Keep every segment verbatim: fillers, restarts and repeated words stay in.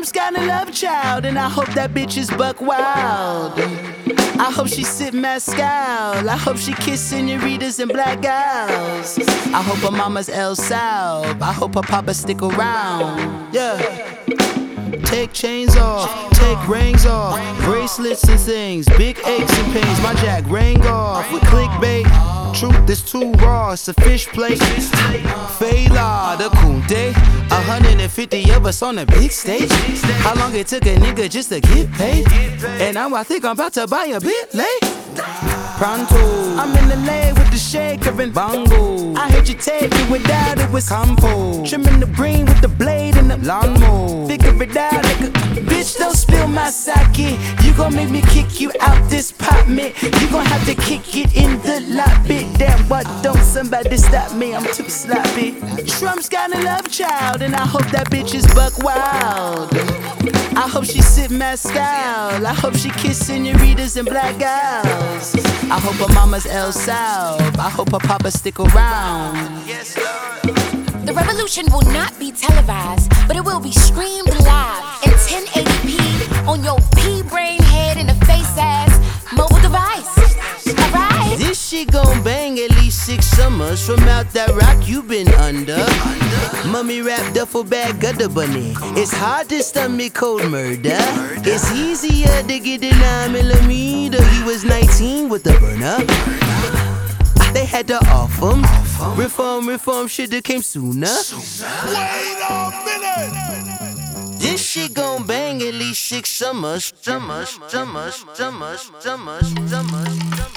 Trump's got a love child, and I hope that bitch is buck wild. I hope she sip mezcal. I hope she kiss senoritas and black gals. I hope her mama's El Sal. I hope her papa stick around. Yeah. Take chains off, take rings off, bracelets and things, big aches and pains. My jack rang off with clickbait. Truth is too raw, it's a fish plate. Fela, the Kunde, a hundred and fifty of us on a big stage. How long it took a nigga just to get paid? And now I think I'm about to buy a Bentley. Pronto, I'm in the lane with the shaker and bongo. I heard you take it without it was compo. Trimming the green with the blade and the lawnmower. Figure it out, nigga. Bitch, don't spill my sake. You gon' make me kick you out this pot, man. You gon' have to kick it in the lobby. Damn, why don't somebody stop me? I'm too sloppy. Trump's got a love child, and I hope that bitch is buck wild. I hope she sip mezcal. I hope she kiss senoritas and black gals. I hope her mama's El Sal. I hope her papa stick around. The revolution will not be televised, but it will be streamed live in ten eighty p on your pea-brain head in a face-ass mobile device. Alright? This shit gon' bang at least six summers from out that rock you been under. Mummy rap duffel bag gutter bunny. It's hard to stomach cold murder. It's easier to get a nine millimeter. He was nineteen with the burner. They had to off him. Reform, reform shoulda came sooner. Wait a minute! This shit gon' bang at least six summers. Summers, summers, summers, summers, summers, summers.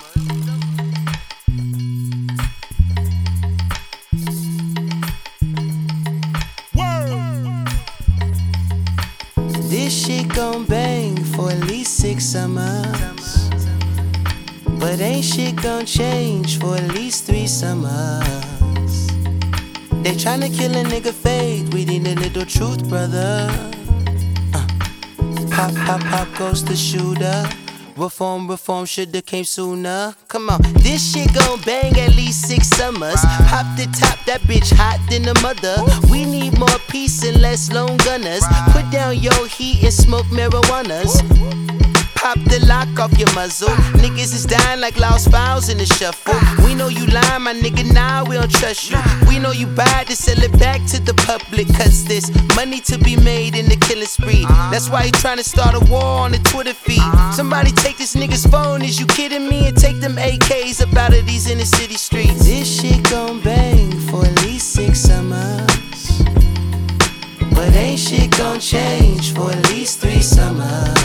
This shit gon' bang for at least six summers. But ain't shit gon' change for at least three summers. They tryna kill a nigga faith, we need a little truth, brother. uh. Pop, pop, pop goes the shooter. Reform, reform shoulda came sooner. Come on, this shit gon' bang at least six summers. Pop the top, that bitch hot than a mother. We need more peace and less lone gunners. Put down your heat and smoke marijuanas. Pop the lock off your muzzle. Niggas is dying like lost files in the shuffle. We know you lying, my nigga, now nah, we don't trust you. We know you buy to sell it back to the public, cause there's money to be made in the killing spree. That's why he trying to start a war on the Twitter feed. Somebody take this nigga's phone, is you kidding me? And take them A Ks up out of these inner city streets. This shit gon' bang for at least six summers. But ain't shit gon' change for at least three summers.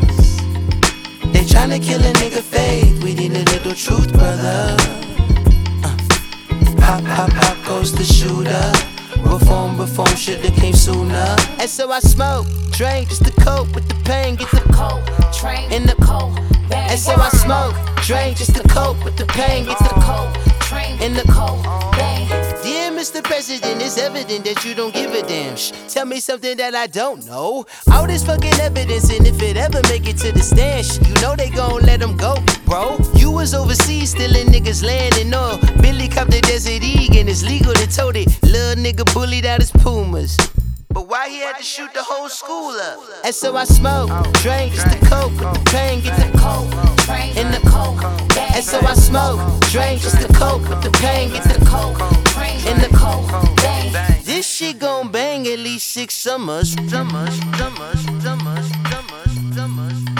They tryna kill a nigga faith, we need a little truth, brother. uh. Pop, pop, pop goes the shooter. Reform, reform shoulda came sooner. And so I smoke, drink just to cope with the pain. Get the cold train in the cold bag. And so I smoke, drink just to cope with the pain. Get the cold train in the cold bag. Dear Mister President, it's evident that you don't give a damn. Shh, tell me something that I don't know. All this fucking evidence, and if it ever make it to the stand, shh, you know they gon' let them go, bro. You was overseas stealing niggas' land and all. Billy copped the Desert Eagle and it's legal to tote it. Little nigga bullied out his Pumas. But why he had to shoot the whole school up? And so I smoke, drink just to cope with the pain. Get the cold train in the cold bag. And so I smoke, drink just to cope with the pain. Get the cold train in the cold bag. This shit gon' bang at least six summers. Summers, summers, summers, summers, summers, summers,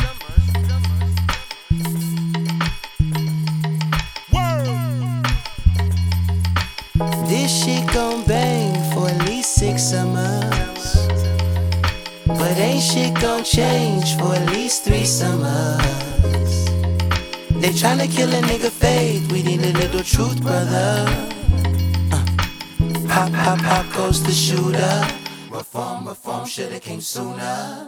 summers. This shit gon' bang for at least six summers. But ain't shit gon' change for at least three summers. They tryna kill a nigga faith, we need a little truth, brother. uh. Pop, pop, pop goes the shooter. Reform, reform shoulda came sooner.